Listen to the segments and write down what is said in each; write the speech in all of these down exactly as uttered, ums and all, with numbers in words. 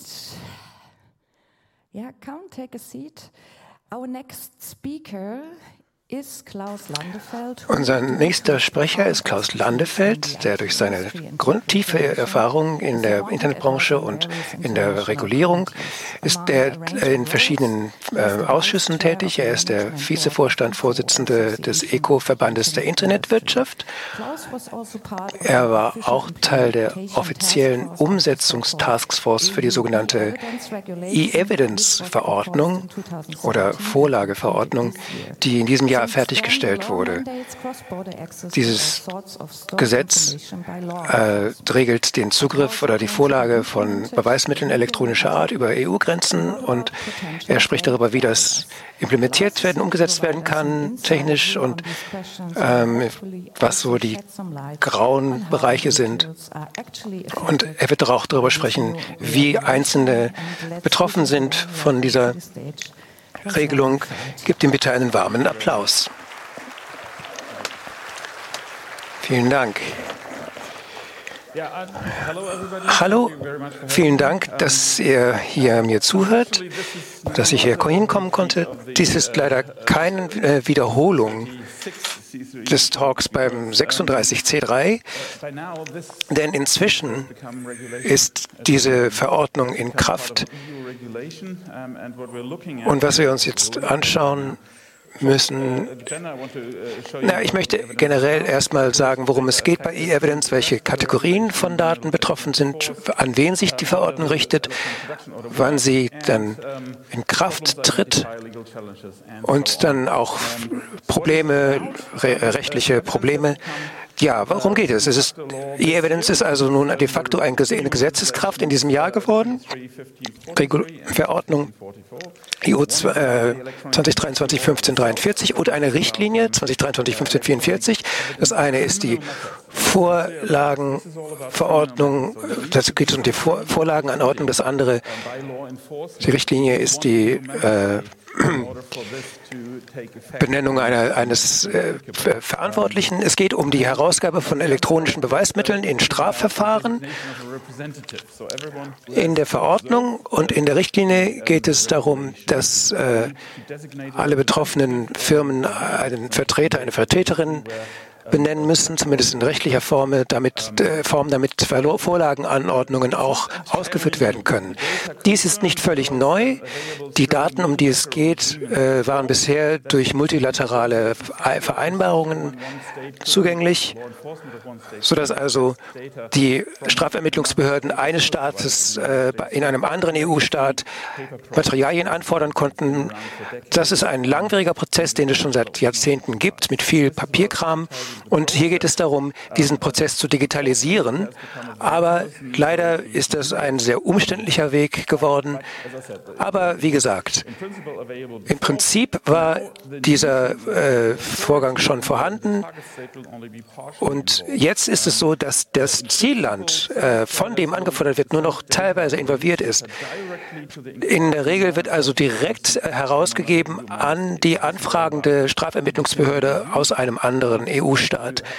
Yeah, come take a seat. Our next speaker is Klaus Landefeld. Unser nächster Sprecher ist Klaus Landefeld, der durch seine grundtiefe Erfahrung in der Internetbranche und in der Regulierung ist der in verschiedenen äh, Ausschüssen tätig. Er ist der Vizevorstand, Vorsitzende des E C O-Verbandes der Internetwirtschaft. Er war auch Teil der offiziellen Umsetzungstaskforce für die sogenannte E-Evidence-Verordnung oder Vorlageverordnung, die in diesem Jahr fertiggestellt wurde. Dieses Gesetz äh, regelt den Zugriff oder die Vorlage von Beweismitteln elektronischer Art über E U-Grenzen und er spricht darüber, wie das implementiert werden, umgesetzt werden kann, technisch und ähm, was so die grauen Bereiche sind. Und er wird auch darüber sprechen, wie Einzelne betroffen sind von dieser Regelung. Gibt ihm bitte einen warmen Applaus. Vielen Dank. Hallo, vielen Dank, dass ihr hier mir zuhört, dass ich hier hinkommen konnte. Dies ist leider keine äh, Wiederholung des Talks beim sechsunddreißig C drei, denn inzwischen ist diese Verordnung in Kraft. Und was wir uns jetzt anschauen müssen, na, ich möchte generell erstmal sagen, worum es geht bei E-Evidence, welche Kategorien von Daten betroffen sind, an wen sich die Verordnung richtet, wann sie dann in Kraft tritt und dann auch Probleme, re rechtliche Probleme. Ja, worum geht es? Es ist, E-Evidence ist also nun de facto eine Gesetzeskraft in diesem Jahr geworden. Regul Verordnung E U zwanzig dreiundzwanzig fünfzehn dreiundvierzig und eine Richtlinie zwanzig dreiundzwanzig fünfzehn vierundvierzig. Das eine ist die Vorlagenverordnung, dazu geht es um die Vor Vorlagenanordnung. Das andere, die Richtlinie ist die äh, Benennung einer, eines äh, Verantwortlichen. Es geht um die Herausgabe von elektronischen Beweismitteln in Strafverfahren. In der Verordnung und in der Richtlinie geht es darum, dass äh, alle betroffenen Firmen einen Vertreter, eine Vertreterin benennen müssen, zumindest in rechtlicher Form, damit, äh, Form, damit Vorlagenanordnungen auch ausgeführt werden können. Dies ist nicht völlig neu. Die Daten, um die es geht, äh, waren bisher durch multilaterale Vereinbarungen zugänglich, sodass also die Strafermittlungsbehörden eines Staates äh, in einem anderen E U-Staat Materialien anfordern konnten. Das ist ein langwieriger Prozess, den es schon seit Jahrzehnten gibt, mit viel Papierkram. Und hier geht es darum, diesen Prozess zu digitalisieren. Aber leider ist das ein sehr umständlicher Weg geworden. Aber wie gesagt, im Prinzip war dieser äh, Vorgang schon vorhanden. Und jetzt ist es so, dass das Zielland, äh, von dem angefordert wird, nur noch teilweise involviert ist. In der Regel wird also direkt herausgegeben an die anfragende Strafermittlungsbehörde aus einem anderen E U-Staat.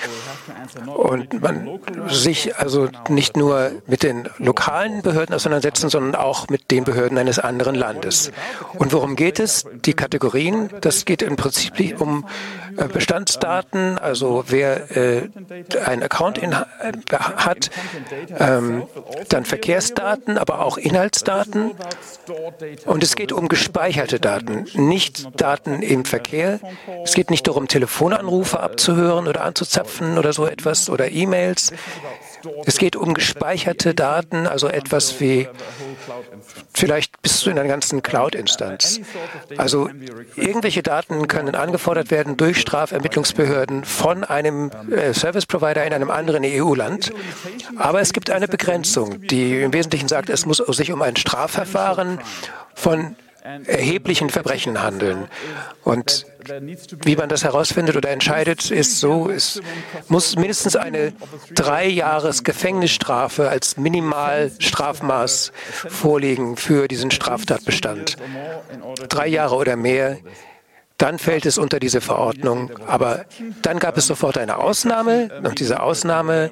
Und man sich also nicht nur mit den lokalen Behörden auseinandersetzen, sondern auch mit den Behörden eines anderen Landes. Und worum geht es? Die Kategorien, das geht im Prinzip um Bestandsdaten, also wer äh, einen Account in, äh, hat, ähm, dann Verkehrsdaten, aber auch Inhaltsdaten. Und es geht um gespeicherte Daten, nicht Daten im Verkehr. Es geht nicht darum, Telefonanrufe abzuhören oder anzuzapfen oder so etwas oder E-Mails. Es geht um gespeicherte Daten, also etwas wie vielleicht bis zu einer ganzen Cloud-Instanz. Also irgendwelche Daten können angefordert werden durch Strafermittlungsbehörden von einem äh, Service-Provider in einem anderen E U-Land. Aber es gibt eine Begrenzung, die im Wesentlichen sagt, es muss sich um ein Strafverfahren von erheblichen Verbrechen handeln. Und wie man das herausfindet oder entscheidet, ist so, es muss mindestens eine drei Jahres Gefängnisstrafe als Minimalstrafmaß vorliegen für diesen Straftatbestand. Drei Jahre oder mehr dann fällt es unter diese Verordnung. Aber dann gab es sofort eine Ausnahme und diese Ausnahme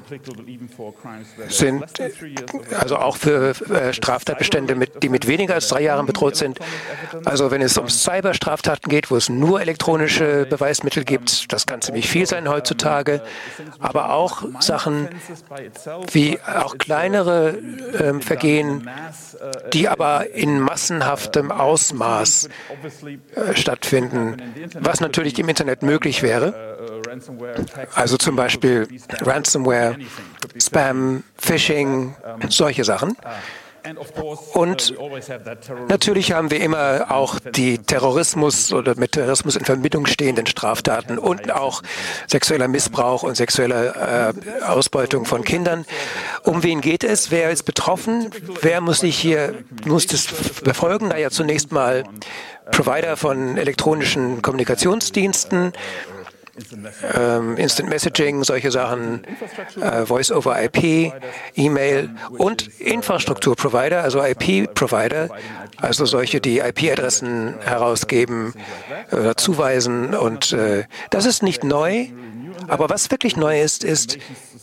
sind also auch für äh, Straftatbestände, mit, die mit weniger als drei Jahren bedroht sind. Also wenn es um Cyberstraftaten geht, wo es nur elektronische Beweismittel gibt, das kann ziemlich viel sein heutzutage, aber auch Sachen wie auch kleinere äh, Vergehen, die aber in massenhaftem Ausmaß äh, stattfinden, was natürlich im Internet möglich wäre. Also zum Beispiel Ransomware, Spam, Phishing, solche Sachen. Und natürlich haben wir immer auch die Terrorismus oder mit Terrorismus in Verbindung stehenden Straftaten und auch sexueller Missbrauch und sexuelle äh, Ausbeutung von Kindern. Um wen geht es? Wer ist betroffen? Wer muss sich hier muss das befolgen? Naja, zunächst mal Provider von elektronischen Kommunikationsdiensten, Ähm, Instant Messaging, solche Sachen, äh, Voice-over-I P, E-Mail und Infrastrukturprovider, also I P-Provider, also solche, die I P-Adressen herausgeben oder zuweisen. Und äh, das ist nicht neu, aber was wirklich neu ist, ist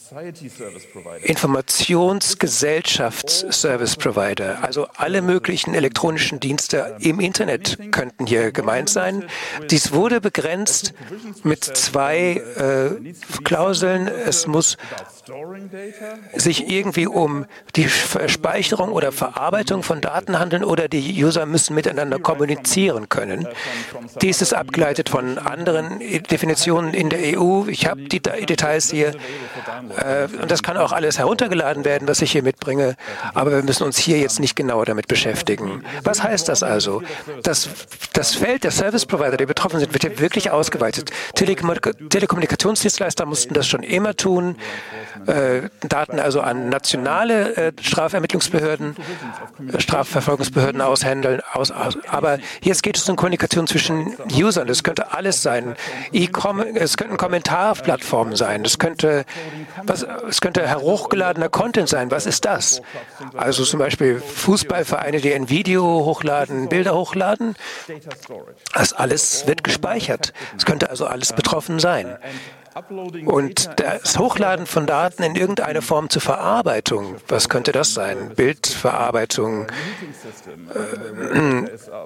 Informationsgesellschafts-Service-Provider. Also alle möglichen elektronischen Dienste im Internet könnten hier gemeint sein. Dies wurde begrenzt mit zwei äh, Klauseln. Es muss sich irgendwie um die Speicherung oder Verarbeitung von Daten handeln oder die User müssen miteinander kommunizieren können. Dies ist abgeleitet von anderen Definitionen in der E U. Ich habe die Details hier. Äh, und das kann auch alles heruntergeladen werden, was ich hier mitbringe. Aber wir müssen uns hier jetzt nicht genauer damit beschäftigen. Was heißt das also? Das, das Feld der Service Provider, die betroffen sind, wird hier wirklich ausgeweitet. Telekom Telekommunikationsdienstleister mussten das schon immer tun. Äh, Daten also an nationale äh, Strafermittlungsbehörden, äh, Strafverfolgungsbehörden aushändeln. Aus, aus. Aber jetzt geht es um Kommunikation zwischen Usern. Das könnte alles sein. Es könnten Kommentarplattformen sein. Das könnte, was, es könnte hochgeladener Content sein. Was ist das? Also zum Beispiel Fußballvereine, die ein Video hochladen, Bilder hochladen. Das alles wird gespeichert. Es könnte also alles betroffen sein. Und das Hochladen von Daten in irgendeine Form zur Verarbeitung, was könnte das sein? Bildverarbeitung, äh,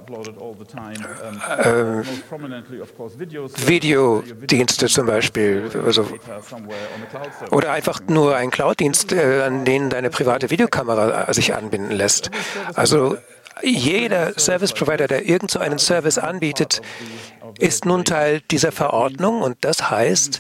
äh, Videodienste zum Beispiel, also, oder einfach nur ein Cloud-Dienst, äh, an den deine private Videokamera sich anbinden lässt. Also jeder Service-Provider, der irgend so einen Service anbietet, ist nun Teil dieser Verordnung und das heißt,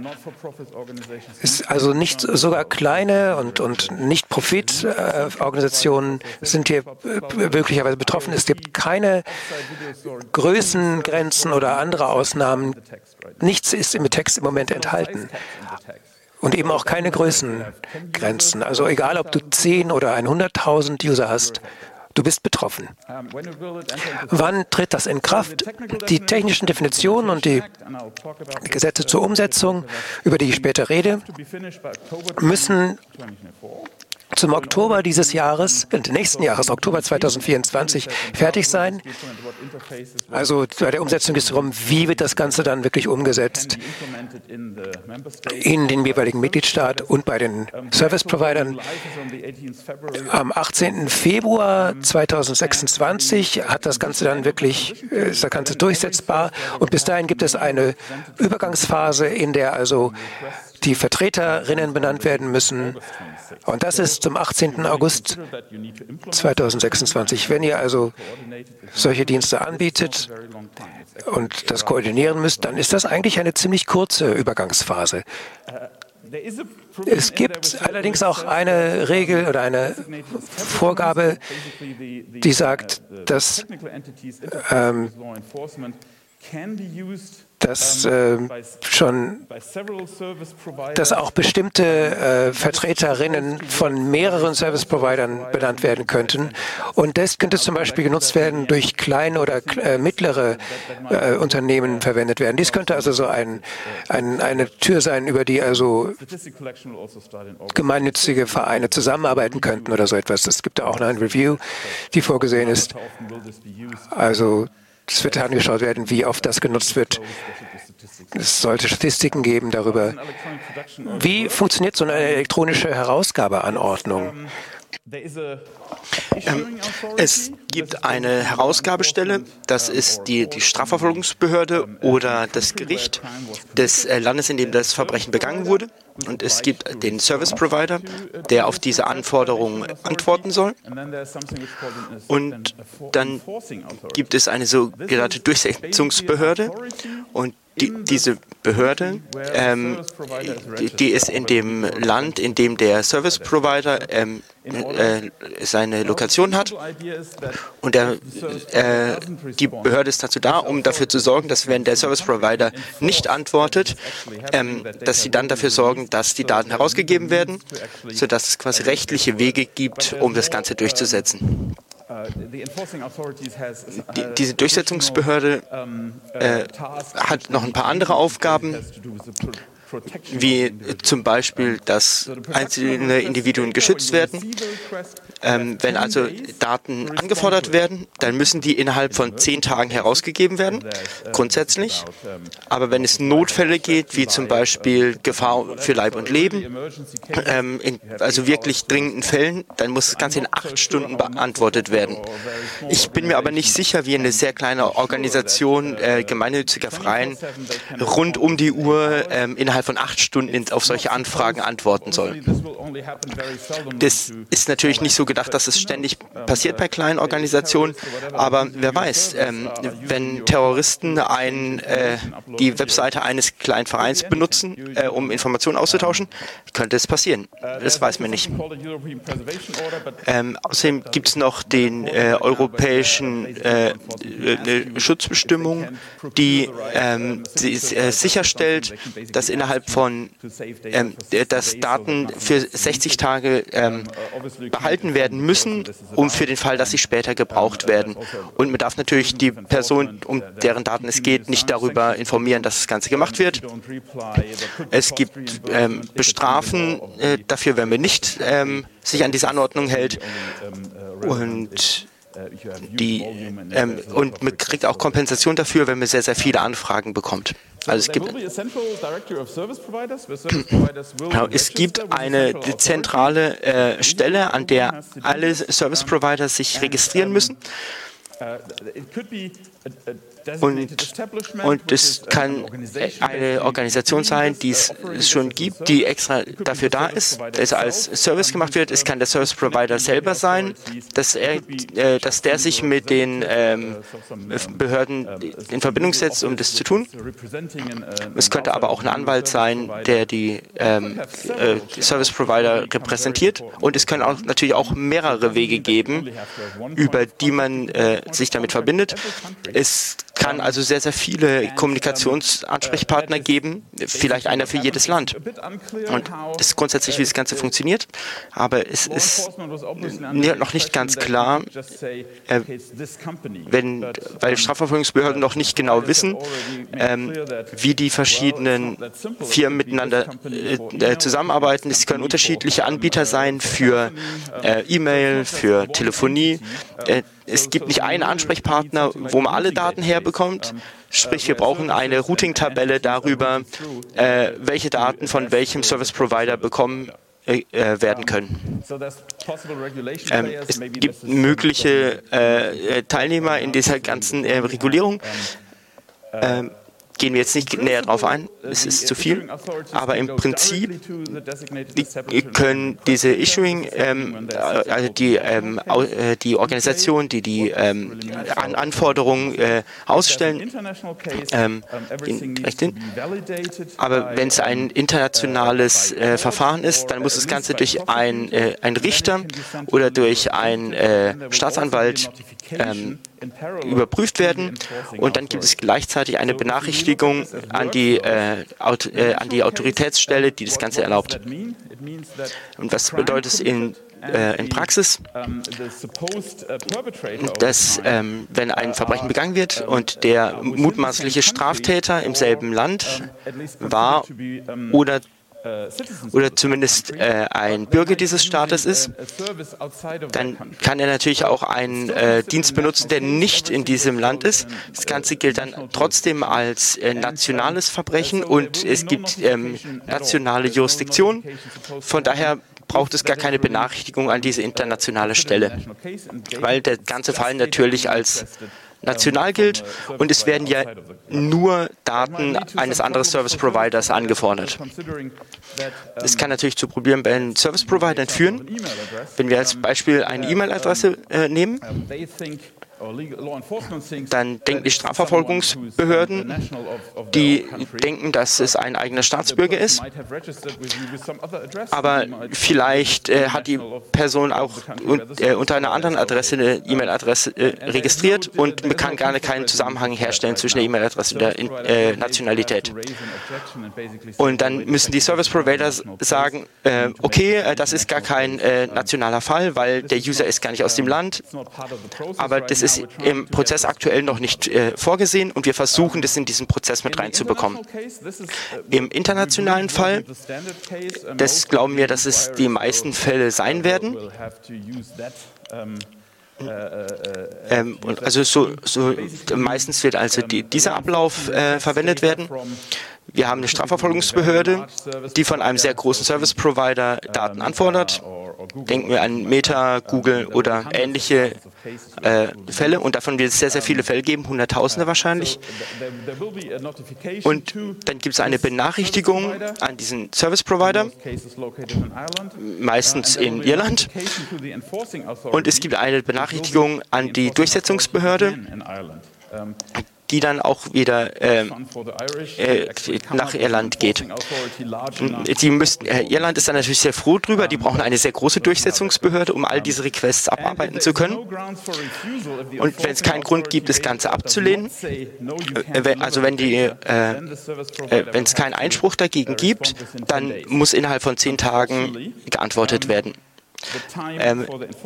ist also nicht sogar kleine und, und Nicht-Profit-Organisationen sind hier möglicherweise betroffen. Es gibt keine Größengrenzen oder andere Ausnahmen. Nichts ist im Text im Moment enthalten. Und eben auch keine Größengrenzen. Also egal, ob du zehn oder hunderttausend User hast, du bist betroffen. Wann tritt das in Kraft? Die technischen Definitionen und die Gesetze zur Umsetzung, über die ich später rede, müssen zum Oktober dieses Jahres, nächsten Jahres, Oktober zweitausendvierundzwanzig, fertig sein. Also bei der Umsetzung geht es darum, wie wird das Ganze dann wirklich umgesetzt in den jeweiligen Mitgliedstaat und bei den Service-Providern. Am achtzehnten Februar zweitausendsechsundzwanzig hat das Ganze dann wirklich, ist das Ganze durchsetzbar und bis dahin gibt es eine Übergangsphase, in der also die Vertreterinnen benannt werden müssen. Und das ist zum achtzehnten August zweitausendsechsundzwanzig. Wenn ihr also solche Dienste anbietet und das koordinieren müsst, dann ist das eigentlich eine ziemlich kurze Übergangsphase. Es gibt allerdings auch eine Regel oder eine Vorgabe, die sagt, dass ähm, dass äh, schon, dass auch bestimmte äh, Vertreterinnen von mehreren Service-Providern benannt werden könnten. Und das könnte zum Beispiel genutzt werden durch kleine oder äh, mittlere äh, Unternehmen verwendet werden. Dies könnte also so ein, ein, eine Tür sein, über die also gemeinnützige Vereine zusammenarbeiten könnten oder so etwas. Es gibt auch noch ein Review, die vorgesehen ist. Also es wird angeschaut werden, wie oft das genutzt wird. Es sollte Statistiken geben darüber. Wie funktioniert so eine elektronische Herausgabeanordnung? Ähm, es gibt eine Herausgabestelle, das ist die, die Strafverfolgungsbehörde oder das Gericht des äh, Landes, in dem das Verbrechen begangen wurde. Und es gibt den Service Provider, der auf diese Anforderungen antworten soll. Und dann gibt es eine sogenannte Durchsetzungsbehörde. Und die, diese Behörde, ähm, die, die ist in dem Land, in dem der Service Provider ähm, äh, seine Lokation hat. Und der, äh, die Behörde ist dazu da, um dafür zu sorgen, dass wenn der Service Provider nicht antwortet, ähm, dass sie dann dafür sorgen, dass die Daten herausgegeben werden, sodass es quasi rechtliche Wege gibt, um das Ganze durchzusetzen. Die, diese Durchsetzungsbehörde äh, hat noch ein paar andere Aufgaben, wie zum Beispiel, dass einzelne Individuen geschützt werden. Ähm, wenn also Daten angefordert werden, dann müssen die innerhalb von zehn Tagen herausgegeben werden, grundsätzlich. Aber wenn es Notfälle geht, wie zum Beispiel Gefahr für Leib und Leben, ähm, in, also wirklich dringenden Fällen, dann muss das Ganze in acht Stunden beantwortet werden. Ich bin mir aber nicht sicher, wie eine sehr kleine Organisation äh, gemeinnütziger Verein rund um die Uhr ähm, innerhalb von acht Stunden auf solche Anfragen antworten soll. Das ist natürlich nicht so gedacht, dass es ständig passiert bei kleinen Organisationen, aber wer weiß, ähm, wenn Terroristen ein, äh, die Webseite eines kleinen Vereins benutzen, äh, um Informationen auszutauschen, könnte es passieren. Das weiß man nicht. Ähm, außerdem gibt es noch den äh, europäischen äh, eine Schutzbestimmung, die, ähm, die äh, sicherstellt, dass innerhalb von ähm, dass Daten für sechzig Tage ähm, behalten werden müssen, um für den Fall, dass sie später gebraucht werden. Und man darf natürlich die Person, um deren Daten es geht, nicht darüber informieren, dass das Ganze gemacht wird. Es gibt ähm, Bestrafen äh, dafür, wenn man nicht ähm, sich an diese Anordnung hält. Und Die, ähm, und man kriegt auch Kompensation dafür, wenn man sehr, sehr viele Anfragen bekommt. Also es gibt, genau, es gibt eine zentrale äh, Stelle, an der alle Service Provider sich registrieren müssen. Und, und es kann eine Organisation sein, die es schon gibt, die extra dafür da ist, dass als Service gemacht wird. Es kann der Service Provider selber sein, dass, er, äh, dass der sich mit den ähm, Behörden in Verbindung setzt, um das zu tun. Es könnte aber auch ein Anwalt sein, der die ähm, äh, Service Provider repräsentiert. Und es können auch natürlich auch mehrere Wege geben, über die man äh, sich damit verbindet. Es kann also sehr, sehr viele Kommunikationsansprechpartner geben, vielleicht einer für jedes Land. Und das ist grundsätzlich, wie das Ganze funktioniert, aber es ist noch nicht ganz klar, äh, wenn, weil Strafverfolgungsbehörden noch nicht genau wissen, ähm, wie die verschiedenen Firmen miteinander äh, zusammenarbeiten. Es können unterschiedliche Anbieter sein für äh, E-Mail, für Telefonie. Äh, Es gibt nicht einen Ansprechpartner, wo man alle Daten herbekommt. Sprich, wir brauchen eine Routing-Tabelle darüber, äh, welche Daten von welchem Service-Provider bekommen äh, werden können. Ähm, es gibt mögliche äh, Teilnehmer in dieser ganzen äh, Regulierung. Ähm, Gehen wir jetzt nicht näher drauf ein, es ist zu viel, aber im Prinzip können diese Issuing, ähm, also die, ähm, die Organisation, die die ähm, An Anforderungen äh, ausstellen, ähm, in, aber wenn es ein internationales äh, Verfahren ist, dann muss das Ganze durch ein, äh, einen Richter oder durch einen äh, Staatsanwalt ähm, überprüft werden und dann gibt es gleichzeitig eine Benachrichtigung an die, äh, Aut äh, an die Autoritätsstelle, die das Ganze erlaubt. Und was bedeutet es in, äh, in Praxis? Dass, ähm, wenn ein Verbrechen begangen wird und der mutmaßliche Straftäter im selben Land war oder oder zumindest äh, ein Bürger dieses Staates ist, dann kann er natürlich auch einen äh, Dienst benutzen, der nicht in diesem Land ist. Das Ganze gilt dann trotzdem als äh, nationales Verbrechen und es gibt ähm, nationale Jurisdiktion. Von daher braucht es gar keine Benachrichtigung an diese internationale Stelle, weil der ganze Fall natürlich als national gilt und es werden ja nur Daten eines anderen Service Providers angefordert. Das kann natürlich zu Problemen bei den Service Providern führen. Wenn wir als Beispiel eine E-Mail-Adresse äh, nehmen, dann denken die Strafverfolgungsbehörden, die denken, dass es ein eigener Staatsbürger ist, aber vielleicht äh, hat die Person auch äh, unter einer anderen Adresse eine E-Mail-Adresse äh, registriert und man kann gar keinen Zusammenhang herstellen zwischen der E-Mail-Adresse und der äh, Nationalität. Und dann müssen die Service Provider sagen, äh, okay, äh, das ist gar kein äh, nationaler Fall, weil der User ist gar nicht aus dem Land, aber das ist im Prozess aktuell noch nicht äh, vorgesehen und wir versuchen, das in diesen Prozess mit reinzubekommen. Im internationalen Fall, das glauben wir, dass es die meisten Fälle sein werden. Ähm, und also so, so meistens wird also die, dieser Ablauf äh, verwendet werden. Wir haben eine Strafverfolgungsbehörde, die von einem sehr großen Service Provider Daten anfordert. Denken wir an Meta, Google oder ähnliche äh, Fälle. Und davon wird es sehr, sehr viele Fälle geben, Hunderttausende wahrscheinlich. Und dann gibt es eine Benachrichtigung an diesen Service Provider, meistens in Irland. Und es gibt eine Benachrichtigung an die Durchsetzungsbehörde, die dann auch wieder äh, äh, nach Irland geht. Die müssten, äh, Irland ist dann natürlich sehr froh drüber, die brauchen eine sehr große Durchsetzungsbehörde, um all diese Requests abarbeiten zu können. Und wenn es keinen Grund gibt, das Ganze abzulehnen, äh, also wenn die, äh, äh, wenn es keinen Einspruch dagegen gibt, dann muss innerhalb von zehn Tagen geantwortet werden. Ähm,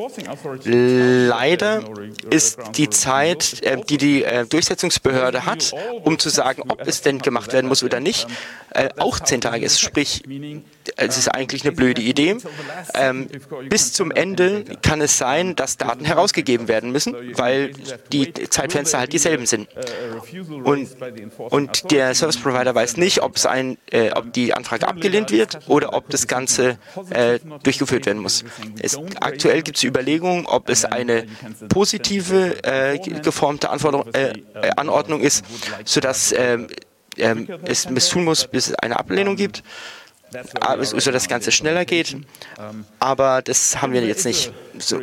leider ist die Zeit, äh, die die äh, Durchsetzungsbehörde hat, um zu sagen, ob es denn gemacht werden muss oder nicht, äh, auch zehn Tage ist. Sprich, es ist eigentlich eine blöde Idee. Ähm, bis zum Ende kann es sein, dass Daten herausgegeben werden müssen, weil die Zeitfenster halt dieselben sind. Und, und der Service Provider weiß nicht, ob, es ein, äh, ob die Anfrage abgelehnt wird oder ob das Ganze äh, durchgeführt werden muss. Es, aktuell gibt es Überlegungen, ob es eine positive, äh, geformte Anforderung, äh, Anordnung ist, sodass äh, äh, es bis tun muss, bis es eine Ablehnung gibt, so das Ganze schneller geht. Aber das haben wir jetzt nicht. So.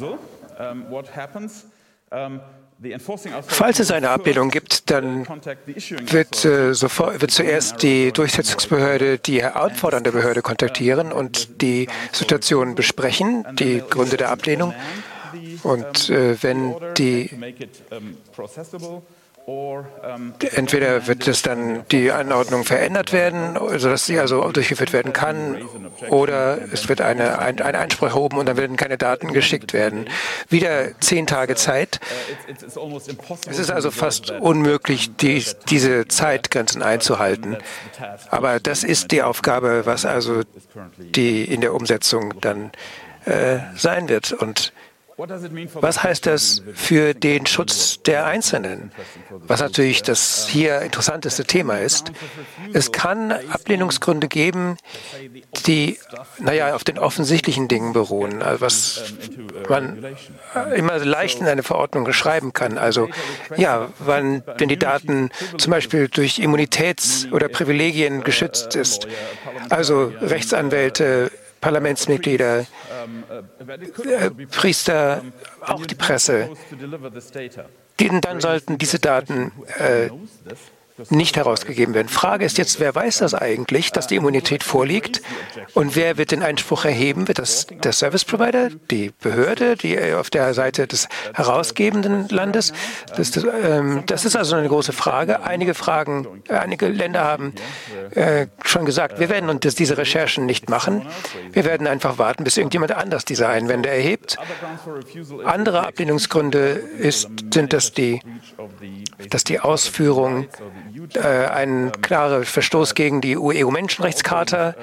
Falls es eine Ablehnung gibt, dann wird, äh, sofort, wird zuerst die Durchsetzungsbehörde die anfordernde Behörde kontaktieren und die Situation besprechen, die Gründe der Ablehnung. Und äh, wenn die entweder wird es dann die Anordnung verändert werden, sodass sie also durchgeführt werden kann, oder es wird eine, ein, ein Einspruch erhoben und dann werden keine Daten geschickt werden. Wieder zehn Tage Zeit. Es ist also fast unmöglich, die, diese Zeitgrenzen einzuhalten. Aber das ist die Aufgabe, was also die in der Umsetzung dann äh, sein wird. Und was heißt das für den Schutz der Einzelnen? Was natürlich das hier interessanteste Thema ist. Es kann Ablehnungsgründe geben, die, naja, auf den offensichtlichen Dingen beruhen, also was man immer leicht in eine Verordnung schreiben kann. Also, ja, wann, wenn die Daten zum Beispiel durch Immunitäts- oder Privilegien geschützt ist, also Rechtsanwälte, Parlamentsmitglieder, äh, Priester, auch die Presse, denen dann sollten diese Daten äh, nicht herausgegeben werden. Frage ist jetzt, wer weiß das eigentlich, dass die Immunität vorliegt? Und wer wird den Einspruch erheben? Wird das der Service Provider, die Behörde, die auf der Seite des herausgebenden Landes? Das, das, ähm, das ist also eine große Frage. Einige Fragen, äh, einige Länder haben äh, schon gesagt, wir werden uns diese Recherchen nicht machen. Wir werden einfach warten, bis irgendjemand anders diese Einwände erhebt. Andere Ablehnungsgründe ist, sind, dass die, dass die Ausführung ein klarer Verstoß gegen die E U-Menschenrechtscharta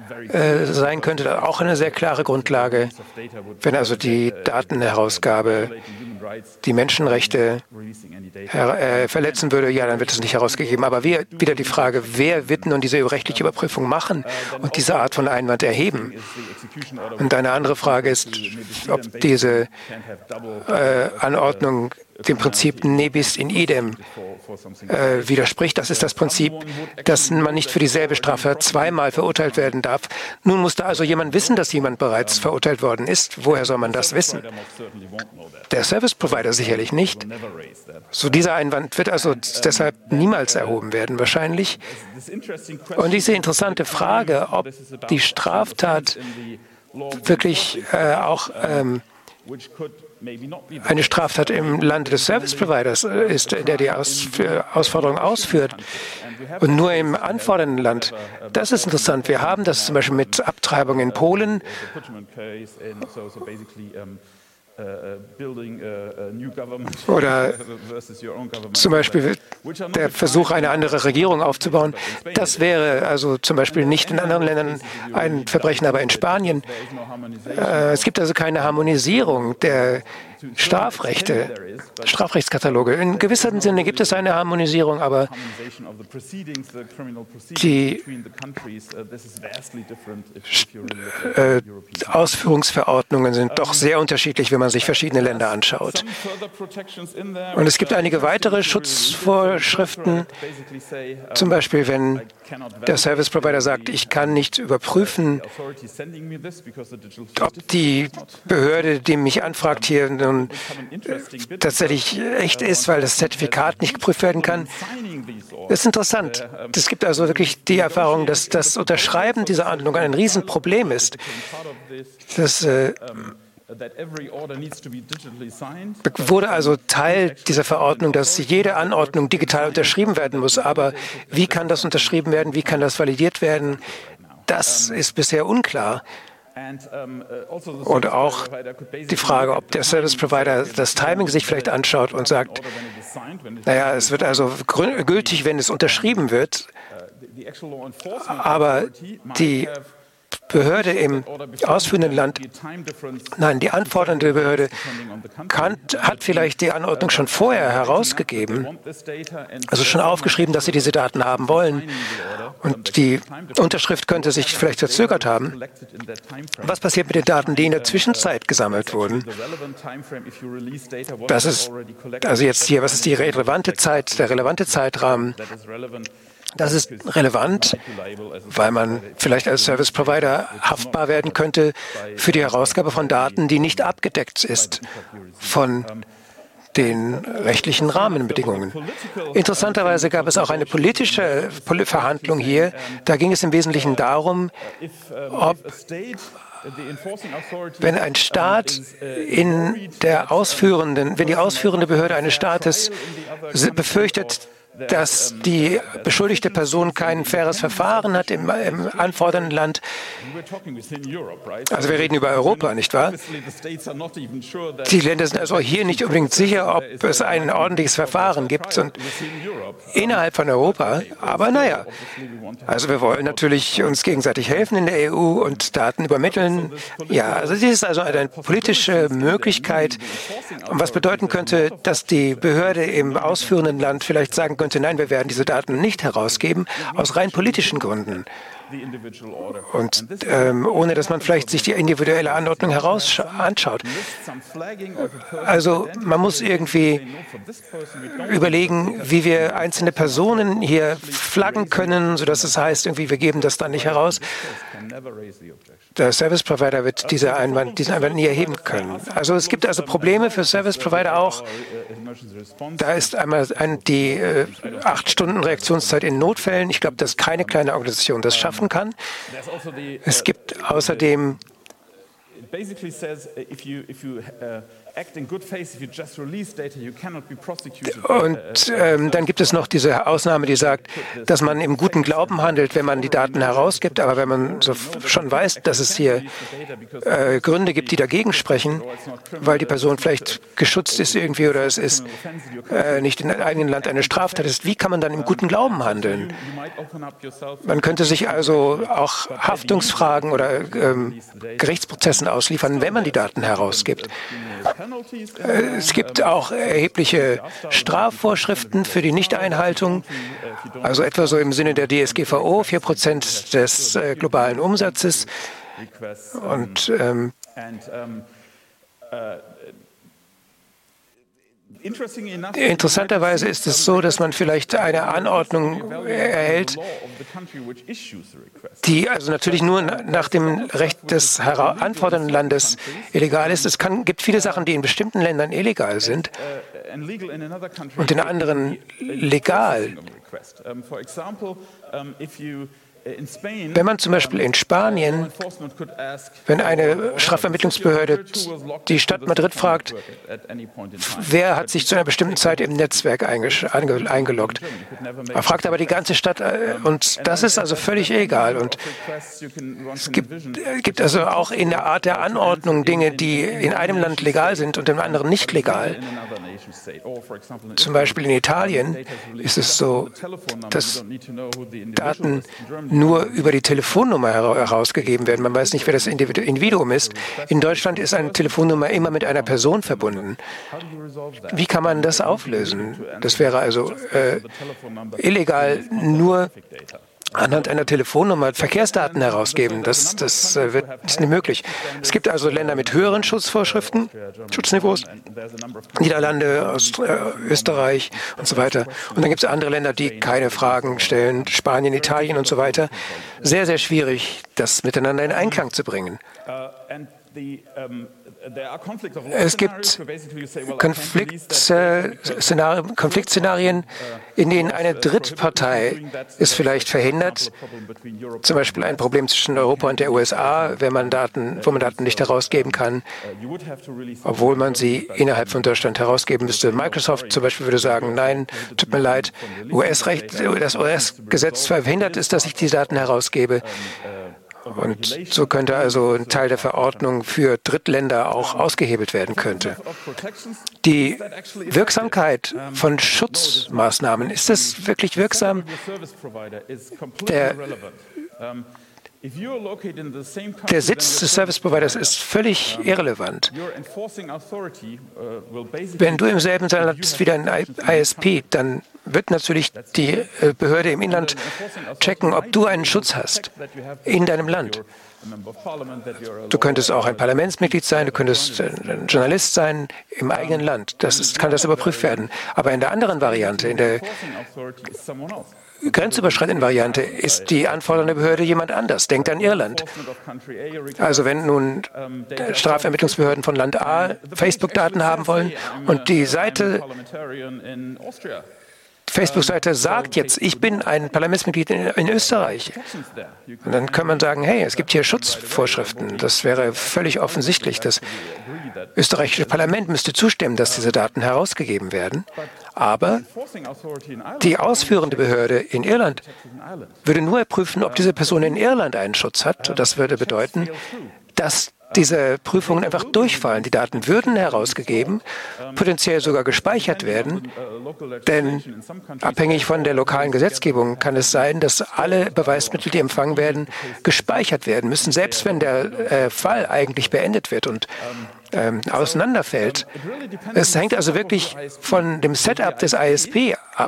äh, sein könnte, auch eine sehr klare Grundlage. Wenn also die Datenherausgabe die Menschenrechte her äh, verletzen würde, ja, dann wird es nicht herausgegeben. Aber wir, wieder die Frage, wer wird nun diese rechtliche Überprüfung machen und diese Art von Einwand erheben? Und eine andere Frage ist, ob diese äh, Anordnung dem Prinzip nebis in idem äh, widerspricht. Das ist das Prinzip, dass man nicht für dieselbe Straftat zweimal verurteilt werden darf. Nun muss da also jemand wissen, dass jemand bereits verurteilt worden ist. Woher soll man das wissen? Der Service Provider sicherlich nicht. So dieser Einwand wird also deshalb niemals erhoben werden, wahrscheinlich. Und diese interessante Frage, ob die Straftat wirklich äh, auch ähm, eine Straftat im Lande des Service Providers ist, der die Aus Ausforderung ausführt und nur im anfordernden Land. Das ist interessant. Wir haben das zum Beispiel mit Abtreibung in Polen. Oder zum Beispiel der Versuch, eine andere Regierung aufzubauen. Das wäre also zum Beispiel nicht in anderen Ländern ein Verbrechen, aber in Spanien. Äh, es gibt also keine Harmonisierung der Strafrechte, Strafrechtskataloge. In gewissem Sinne gibt es eine Harmonisierung, aber die äh, Ausführungsverordnungen sind doch sehr unterschiedlich, wenn man sich verschiedene Länder anschaut. Und es gibt einige weitere Schutzvorschriften, zum Beispiel wenn der Service Provider sagt, ich kann nicht überprüfen, ob die Behörde, die mich anfragt, hier nun tatsächlich echt ist, weil das Zertifikat nicht geprüft werden kann. Das ist interessant. Es gibt also wirklich die Erfahrung, dass das Unterschreiben dieser Anordnung ein Riesenproblem ist. Das äh, wurde also Teil dieser Verordnung, dass jede Anordnung digital unterschrieben werden muss. Aber wie kann das unterschrieben werden? Wie kann das validiert werden? Das ist bisher unklar. Und auch die Frage, ob der Service Provider das Timing sich vielleicht anschaut und sagt, naja, es wird also gültig, wenn es unterschrieben wird, aber die Behörde im ausführenden Land, nein, die anfordernde Behörde kann, hat vielleicht die Anordnung schon vorher herausgegeben, also schon aufgeschrieben, dass sie diese Daten haben wollen. Und die Unterschrift könnte sich vielleicht verzögert haben. Was passiert mit den Daten, die in der Zwischenzeit gesammelt wurden? Das ist also jetzt hier, was ist die relevante Zeit, der relevante Zeitrahmen? Das ist relevant, weil man vielleicht als Service Provider haftbar werden könnte für die Herausgabe von Daten, die nicht abgedeckt ist von den rechtlichen Rahmenbedingungen. Interessanterweise gab es auch eine politische Verhandlung hier. Da ging es im Wesentlichen darum, ob wenn ein Staat in der ausführenden, wenn die ausführende Behörde eines Staates befürchtet, dass die beschuldigte Person kein faires Verfahren hat im, im anfordernden Land. Also wir reden über Europa, nicht wahr? Die Länder sind also hier nicht unbedingt sicher, ob es ein ordentliches Verfahren gibt und innerhalb von Europa. Aber naja, also wir wollen natürlich uns gegenseitig helfen in der E U und Daten übermitteln. Ja, also dies ist also eine politische Möglichkeit, was bedeuten könnte, dass die Behörde im ausführenden Land vielleicht sagen könnte, nein, wir werden diese Daten nicht herausgeben, aus rein politischen Gründen. Und ähm, ohne, dass man vielleicht sich die individuelle Anordnung heraus anschaut. Also man muss irgendwie überlegen, wie wir einzelne Personen hier flaggen können, sodass es heißt, irgendwie wir geben das dann nicht heraus. Der Service Provider wird diese Einwand, diesen Einwand nie erheben können. Also es gibt also Probleme für Service Provider auch. Da ist einmal ein, die äh, acht Stunden Reaktionszeit in Notfällen. Ich glaube, dass keine kleine Organisation das schaffen kann. Es gibt außerdem Und ähm, dann gibt es noch diese Ausnahme, die sagt, dass man im guten Glauben handelt, wenn man die Daten herausgibt. Aber wenn man so schon weiß, dass es hier äh, Gründe gibt, die dagegen sprechen, weil die Person vielleicht geschützt ist irgendwie oder es ist äh, nicht in einem eigenen Land eine Straftat ist, wie kann man dann im guten Glauben handeln? Man könnte sich also auch Haftungsfragen oder ähm, Gerichtsprozessen ausliefern, wenn man die Daten herausgibt. Es gibt auch erhebliche Strafvorschriften für die Nichteinhaltung, also etwa so im Sinne der D S G V O, vier Prozent des äh, globalen Umsatzes. Und ähm, interessanterweise ist es so, dass man vielleicht eine Anordnung erhält, die also natürlich nur nach dem Recht des anfordernden Landes illegal ist. Es kann, gibt viele Sachen, die in bestimmten Ländern illegal sind und in anderen legal. Wenn man zum Beispiel in Spanien, wenn eine Strafvermittlungsbehörde die Stadt Madrid fragt, wer hat sich zu einer bestimmten Zeit im Netzwerk eingeloggt, man fragt aber die ganze Stadt, und das ist also völlig egal. Und es gibt, gibt also auch in der Art der Anordnung Dinge, die in einem Land legal sind und im anderen nicht legal. Zum Beispiel in Italien ist es so, dass Daten nur über die Telefonnummer herausgegeben werden. Man weiß nicht, wer das Individuum ist. In Deutschland ist eine Telefonnummer immer mit einer Person verbunden. Wie kann man das auflösen? Das wäre also äh, illegal, nur anhand einer Telefonnummer Verkehrsdaten herausgeben. Das, das äh, wird, ist nicht möglich. Es gibt also Länder mit höheren Schutzvorschriften, Schutzniveaus, Niederlande, Öst, äh, Österreich und so weiter. Und dann gibt es andere Länder, die keine Fragen stellen, Spanien, Italien und so weiter. Sehr, sehr schwierig, das miteinander in Einklang zu bringen. Es gibt Konfliktszenarien, Konfliktszenarien, in denen eine Drittpartei es vielleicht verhindert, zum Beispiel ein Problem zwischen Europa und der U S A, wenn man Daten, wo man Daten nicht herausgeben kann, obwohl man sie innerhalb von Deutschland herausgeben müsste. Microsoft zum Beispiel würde sagen, nein, tut mir leid, U S-Recht, das U S-Gesetz verhindert es, dass ich die Daten herausgebe. Und so könnte also ein Teil der Verordnung für Drittländer auch ausgehebelt werden könnte. Die Wirksamkeit von Schutzmaßnahmen, ist das wirklich wirksam? Der, der Sitz des Service Providers ist völlig irrelevant. Wenn du im selben Land bist wie dein I S P, dann wird natürlich die Behörde im Inland checken, ob du einen Schutz hast in deinem Land. Du könntest auch ein Parlamentsmitglied sein, du könntest ein Journalist sein im eigenen Land. Das ist, kann das überprüft werden. Aber in der anderen Variante, in der grenzüberschreitenden Variante, ist die anfordernde Behörde jemand anders. Denkt an Irland. Also wenn nun Strafvermittlungsbehörden von Land A Facebook-Daten haben wollen und die Seite Facebook-Seite sagt jetzt, ich bin ein Parlamentsmitglied in, in Österreich. Und dann kann man sagen, hey, es gibt hier Schutzvorschriften. Das wäre völlig offensichtlich. Das österreichische Parlament müsste zustimmen, dass diese Daten herausgegeben werden. Aber die ausführende Behörde in Irland würde nur prüfen, ob diese Person in Irland einen Schutz hat. Und das würde bedeuten, dass diese Prüfungen einfach durchfallen. Die Daten würden herausgegeben, potenziell sogar gespeichert werden, denn abhängig von der lokalen Gesetzgebung kann es sein, dass alle Beweismittel, die empfangen werden, gespeichert werden müssen, selbst wenn der äh, Fall eigentlich beendet wird und ähm, auseinanderfällt. Es hängt also wirklich von dem Setup des I S P ab.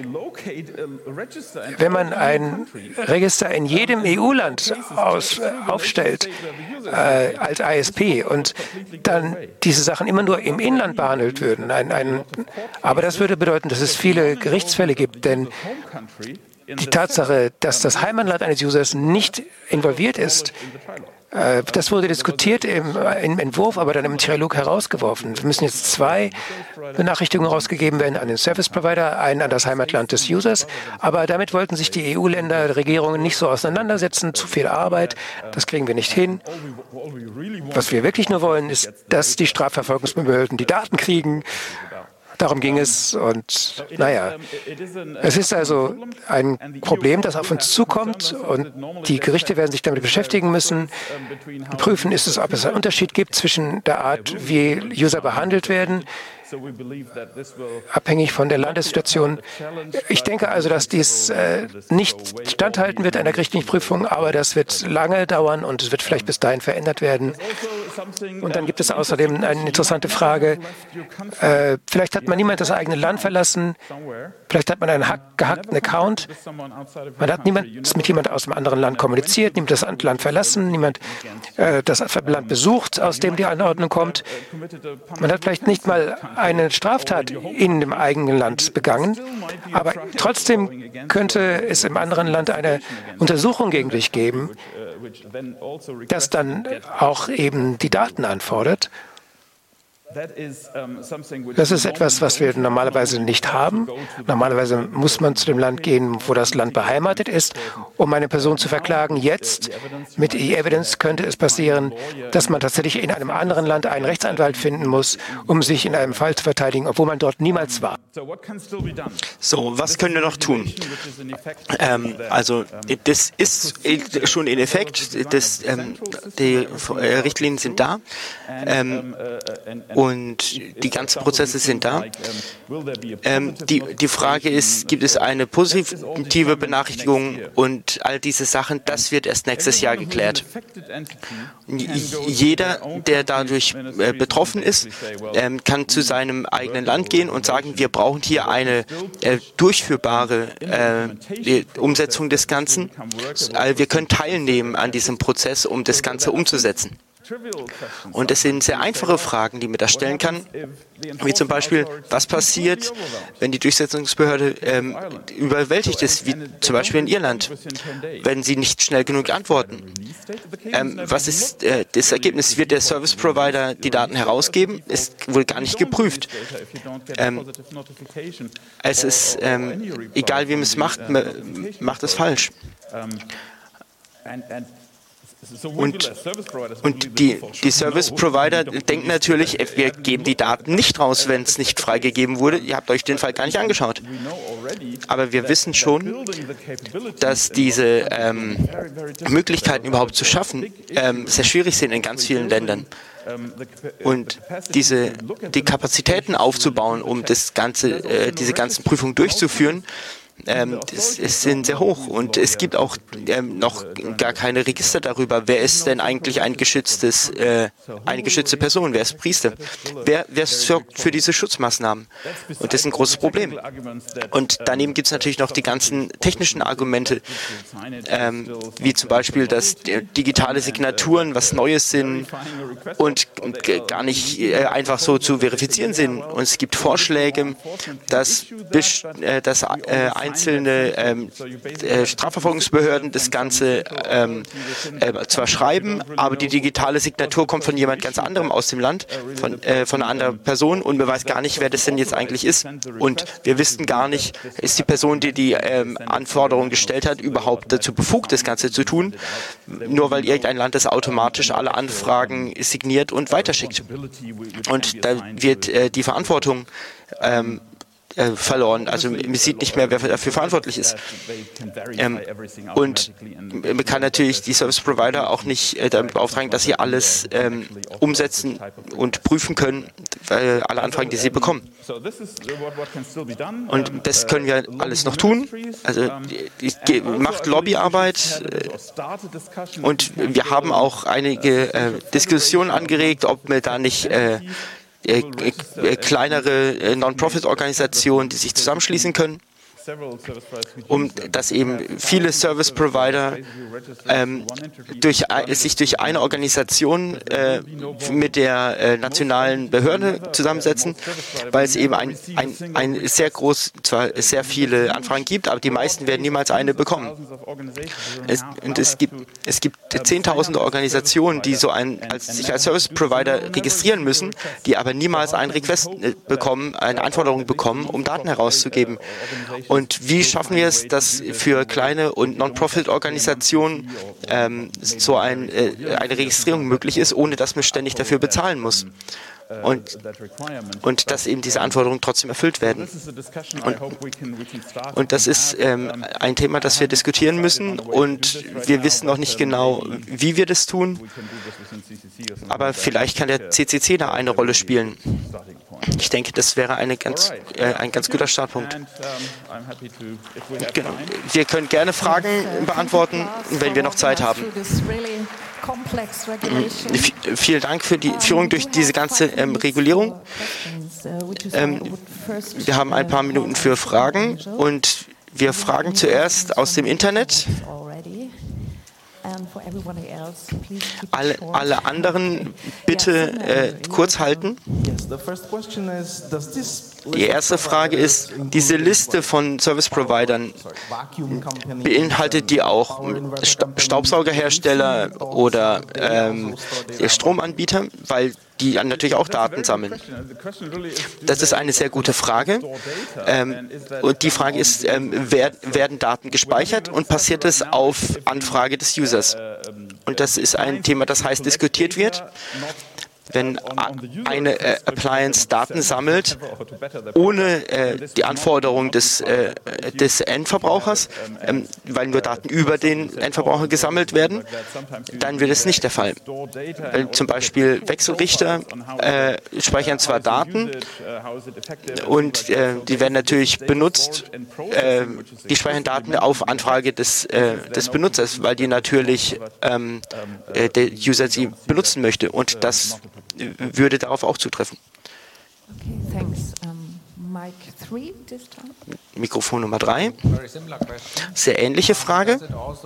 Wenn man ein Register in jedem E U-Land aus, äh, aufstellt, äh, als I S P und dann diese Sachen immer nur im Inland behandelt würden, ein, ein, aber das würde bedeuten, dass es viele Gerichtsfälle gibt, denn die Tatsache, dass das Heimatland eines Users nicht involviert ist, Das wurde diskutiert im, im Entwurf, aber dann im Trilog herausgeworfen. Es müssen jetzt zwei Benachrichtigungen rausgegeben werden an den Service Provider, einen an das Heimatland des Users. Aber damit wollten sich die E U-Länder, Regierungen nicht so auseinandersetzen. Zu viel Arbeit, das kriegen wir nicht hin. Was wir wirklich nur wollen, ist, dass die Strafverfolgungsbehörden die Daten kriegen. Darum ging es und naja, es ist also ein Problem, das auf uns zukommt und die Gerichte werden sich damit beschäftigen müssen, prüfen, ist es, ob es einen Unterschied gibt zwischen der Art, wie User behandelt werden, abhängig von der Landessituation. Ich denke also, dass dies äh, nicht standhalten wird einer gerichtlichen Prüfung, aber das wird lange dauern und es wird vielleicht bis dahin verändert werden. Und dann gibt es außerdem eine interessante Frage. Äh, vielleicht hat man niemand das eigene Land verlassen, vielleicht hat man einen hack, gehackten Account, man hat niemand mit jemand aus einem anderen Land kommuniziert, niemand das Land verlassen, niemand äh, das Land besucht, aus dem die Anordnung kommt. Man hat vielleicht nicht mal eine Straftat in dem eigenen Land begangen, aber trotzdem könnte es im anderen Land eine Untersuchung gegen dich geben, das dann auch eben die Daten anfordert. Das ist etwas, was wir normalerweise nicht haben. Normalerweise muss man zu dem Land gehen, wo das Land beheimatet ist, um eine Person zu verklagen. Jetzt mit E-Evidence könnte es passieren, dass man tatsächlich in einem anderen Land einen Rechtsanwalt finden muss, um sich in einem Fall zu verteidigen, obwohl man dort niemals war. So, was können wir noch tun? Ähm, also, das ist schon in Effekt. Das, ähm, die Richtlinien sind da. Ähm, Und die ganzen Prozesse sind da. Ähm, die, die Frage ist, gibt es eine positive Benachrichtigung und all diese Sachen, das wird erst nächstes Jahr geklärt. Jeder, der dadurch äh, betroffen ist, ähm, kann zu seinem eigenen Land gehen und sagen, wir brauchen hier eine äh, durchführbare äh, Umsetzung des Ganzen. Also wir können teilnehmen an diesem Prozess, um das Ganze umzusetzen. Und es sind sehr einfache Fragen, die man da stellen kann, wie zum Beispiel, was passiert, wenn die Durchsetzungsbehörde ähm, überwältigt ist, wie zum Beispiel in Irland, wenn sie nicht schnell genug antworten. Ähm, was ist äh, das Ergebnis? Wird der Service Provider die Daten herausgeben? Ist wohl gar nicht geprüft. Ähm, es ist, ähm, egal wie man es macht, man macht es falsch. Und, und die, die Service Provider denken natürlich, wir geben die Daten nicht raus, wenn es nicht freigegeben wurde. Ihr habt euch den Fall gar nicht angeschaut. Aber wir wissen schon, dass diese ähm, Möglichkeiten überhaupt zu schaffen ähm, sehr schwierig sind in ganz vielen Ländern. Und diese, die Kapazitäten aufzubauen, um das ganze, äh, diese ganzen Prüfungen durchzuführen, Ähm, das, das sind sehr hoch und es gibt auch ähm, noch gar keine Register darüber, wer ist denn eigentlich ein geschütztes, äh, eine geschützte Person, wer ist Priester, wer, wer sorgt für diese Schutzmaßnahmen, und das ist ein großes Problem. Und daneben gibt es natürlich noch die ganzen technischen Argumente, ähm, wie zum Beispiel, dass digitale Signaturen was Neues sind und gar nicht äh, einfach so zu verifizieren sind, und es gibt Vorschläge, dass, äh, dass äh, einzelne ähm, äh, Strafverfolgungsbehörden das Ganze ähm, äh, zwar schreiben, aber die digitale Signatur kommt von jemand ganz anderem aus dem Land, von, äh, von einer anderen Person, und man weiß gar nicht, wer das denn jetzt eigentlich ist. Und wir wissen gar nicht, ist die Person, die die ähm, Anforderungen gestellt hat, überhaupt dazu befugt, das Ganze zu tun, nur weil irgendein Land das automatisch alle Anfragen signiert und weiterschickt. Und da wird äh, die Verantwortung ähm, verloren. Also man sieht nicht mehr, wer dafür verantwortlich ist. Ähm, und man kann natürlich die Service Provider auch nicht äh, damit beauftragen, dass sie alles ähm, umsetzen und prüfen können, äh, alle Anfragen, die sie bekommen. Und das können wir alles noch tun. Also die, die macht Lobbyarbeit, äh, und wir haben auch einige äh, Diskussionen angeregt, ob wir da nicht äh, Äh, äh, kleinere äh, Non-Profit-Organisationen, die sich zusammenschließen können. um dass eben viele Service Provider ähm, durch, sich durch eine Organisation äh, mit der äh, nationalen Behörde zusammensetzen, weil es eben ein, ein, ein sehr groß, zwar sehr viele Anfragen gibt, aber die meisten werden niemals eine bekommen. Es, und es gibt, es gibt zehntausende Organisationen, die so ein, als, sich als Service Provider registrieren müssen, die aber niemals einen Request bekommen, eine Anforderung bekommen, um Daten herauszugeben. Und wie schaffen wir es, dass für kleine und Non-Profit-Organisationen ähm, so ein, äh, eine Registrierung möglich ist, ohne dass man ständig dafür bezahlen muss? Und, und dass eben diese Anforderungen trotzdem erfüllt werden. Und, und das ist ähm, ein Thema, das wir diskutieren müssen, und wir wissen noch nicht genau, wie wir das tun, aber vielleicht kann der C C C da eine Rolle spielen. Ich denke, das wäre eine ganz, äh, ein ganz guter Startpunkt. Genau. Wir können gerne Fragen beantworten, wenn wir noch Zeit haben. V vielen Dank für die Führung durch diese ganze ähm, Regulierung. Ähm, wir haben ein paar Minuten für Fragen, und wir fragen zuerst aus dem Internet. Alle, alle anderen bitte äh, kurz halten. Die erste Frage ist, diese Liste von Service-Providern, beinhaltet die auch Staubsaugerhersteller oder ähm, Stromanbieter, weil die natürlich auch Daten sammeln? Das ist eine sehr gute Frage. Ähm, und die Frage ist, ähm, wer, werden Daten gespeichert und passiert es auf Anfrage des Users? Und das ist ein Thema, das heiß diskutiert wird. Wenn eine äh, Appliance Daten sammelt, ohne äh, die Anforderung des, äh, des Endverbrauchers, ähm, weil nur Daten über den Endverbraucher gesammelt werden, dann wird es nicht der Fall. Weil zum Beispiel Wechselrichter äh, speichern zwar Daten, und äh, die werden natürlich benutzt, äh, die speichern Daten auf Anfrage des, äh, des Benutzers, weil die natürlich ähm, äh, der User sie benutzen möchte, und das würde darauf auch zutreffen. Okay, thanks. Um, mic three this time. Mikrofon Nummer drei. Sehr ähnliche Frage.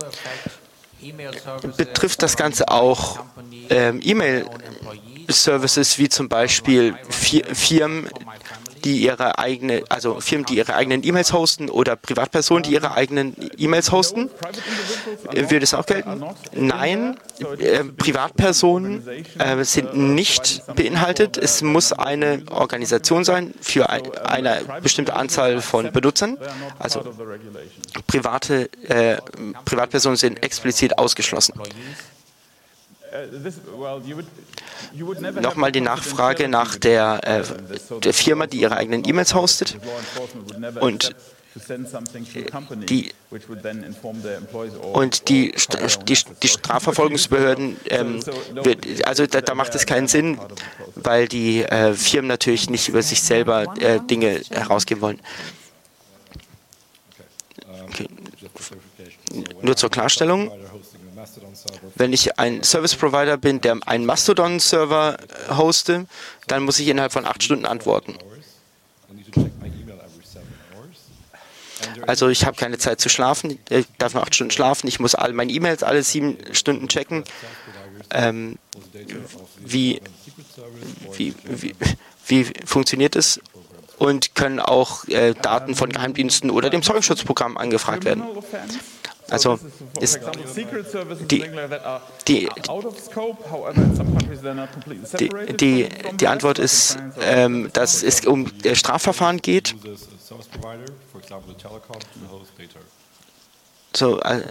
Betrifft das Ganze auch ähm, E-Mail-Services, wie zum Beispiel Firmen, die ihre eigene, also Firmen, die ihre eigenen E-Mails hosten, oder Privatpersonen, die ihre eigenen E-Mails hosten? Würde es auch gelten? Nein, äh, Privatpersonen äh, sind nicht beinhaltet. Es muss eine Organisation sein für ein, eine bestimmte Anzahl von Benutzern. Also private äh, Privatpersonen sind explizit ausgeschlossen. Nochmal die Nachfrage nach der, äh, der Firma, die ihre eigenen E-Mails hostet, und die, und die, die, die Strafverfolgungsbehörden, ähm, also da, da macht es keinen Sinn, weil die äh, Firmen natürlich nicht über sich selber äh, Dinge herausgeben wollen. Okay. Nur zur Klarstellung. Wenn ich ein Service Provider bin, der einen Mastodon-Server hoste, dann muss ich innerhalb von acht Stunden antworten. Also ich habe keine Zeit zu schlafen, ich darf nur acht Stunden schlafen, ich muss all meine E-Mails alle sieben Stunden checken. Ähm, wie, wie, wie, wie funktioniert es? Und können auch äh, Daten von Geheimdiensten oder dem Zeugenschutzprogramm angefragt werden. Also ist die, die, die, die, die Antwort ist, ähm, dass es um äh, Strafverfahren geht. So, äh,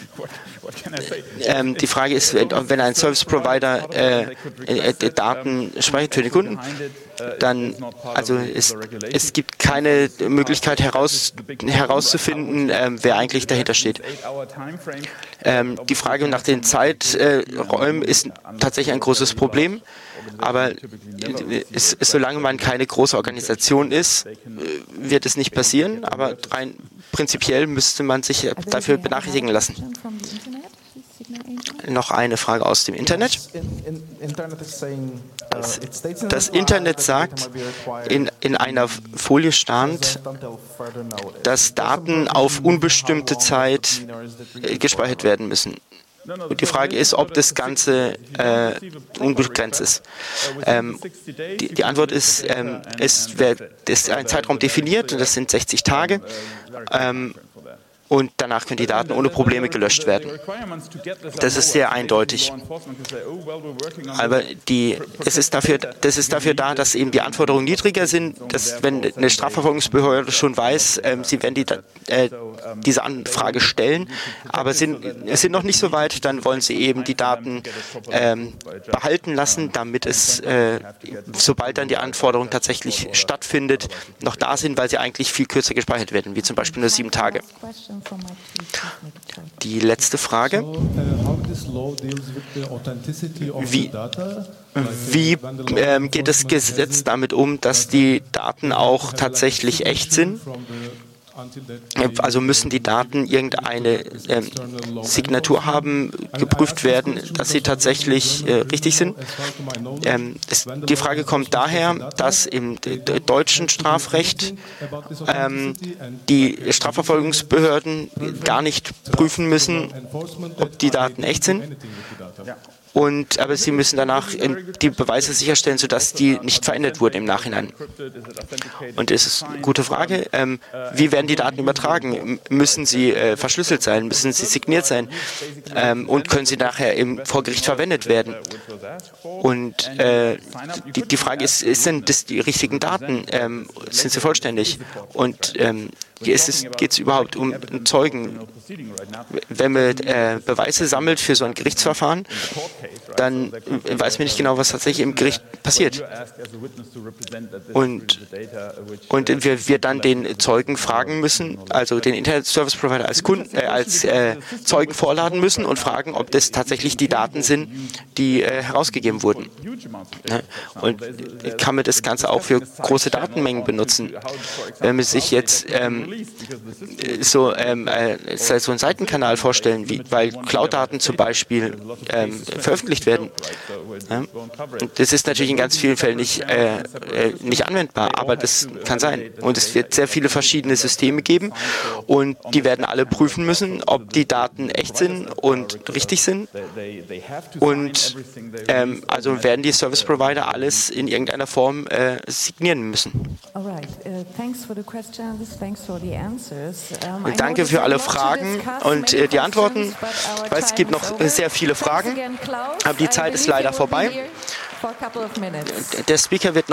ähm, die Frage ist, wenn ein Service Provider äh, äh, Daten speichert für den Kunden, dann, also es, es gibt keine Möglichkeit heraus, herauszufinden, äh, wer eigentlich dahinter steht. Ähm, die Frage nach den Zeiträumen äh, ist tatsächlich ein großes Problem, aber es, solange man keine große Organisation ist, wird es nicht passieren, aber rein prinzipiell müsste man sich dafür benachrichtigen lassen. Noch eine Frage aus dem Internet. Das Internet sagt, in, in einer Folie stand, dass Daten auf unbestimmte Zeit gespeichert werden müssen. Und die Frage ist, ob das Ganze äh, unbegrenzt ist. Ähm, die, die Antwort ist, ähm, es wird, ist ein Zeitraum definiert, und das sind sechzig Tage. Ähm, Und danach können die Daten ohne Probleme gelöscht werden. Das ist sehr eindeutig. Aber die, es ist dafür, das ist dafür da, dass eben die Anforderungen niedriger sind, dass wenn eine Strafverfolgungsbehörde schon weiß, äh, sie werden die, äh, diese Anfrage stellen, aber sind, sind noch nicht so weit, dann wollen sie eben die Daten äh, behalten lassen, damit es, äh, sobald dann die Anforderung tatsächlich stattfindet, noch da sind, weil sie eigentlich viel kürzer gespeichert werden, wie zum Beispiel nur sieben Tage. Die letzte Frage. Wie, wie ähm, geht das Gesetz damit um, dass die Daten auch tatsächlich echt sind? Also müssen die Daten irgendeine ähm, Signatur haben, geprüft werden, dass sie tatsächlich äh, richtig sind? Ähm, es, die Frage kommt daher, dass im deutschen Strafrecht ähm, die Strafverfolgungsbehörden gar nicht prüfen müssen, ob die Daten echt sind. Und, aber sie müssen danach die Beweise sicherstellen, sodass die nicht verändert wurden im Nachhinein. Und es ist eine gute Frage, ähm, wie werden die Daten übertragen? Müssen sie äh, verschlüsselt sein? Müssen sie signiert sein? Ähm, und können sie nachher im, vor Gericht verwendet werden? Und äh, die, die Frage ist, ist denn das die richtigen Daten? Ähm, sind sie vollständig? Und ähm, geht es überhaupt um einen Zeugen? Wenn man äh, Beweise sammelt für so ein Gerichtsverfahren, dann weiß man nicht genau, was tatsächlich im Gericht passiert. Und, und wir, wir dann den Zeugen fragen müssen, also den Internet Service Provider als, Kunden, äh, als äh, Zeugen vorladen müssen und fragen, ob das tatsächlich die Daten sind, die äh, herausgegeben wurden. Ja? Und kann man das Ganze auch für große Datenmengen benutzen? Wenn man sich jetzt ähm, so, ähm, äh, so einen Seitenkanal vorstellen, wie, weil Cloud-Daten zum Beispiel ähm, veröffentlicht werden. Ja? Und das ist natürlich in ganz vielen Fällen nicht, äh, äh, nicht anwendbar, aber das kann sein. Und es wird sehr viele verschiedene Systeme geben und die werden alle prüfen müssen, ob die Daten echt sind und richtig sind. Und ähm, also werden die Service Provider alles in irgendeiner Form äh, signieren müssen. Und danke für alle Fragen und äh, die Antworten. Ich weiß, es gibt noch sehr viele Fragen, aber die Zeit ist leider vorbei. Der Speaker wird noch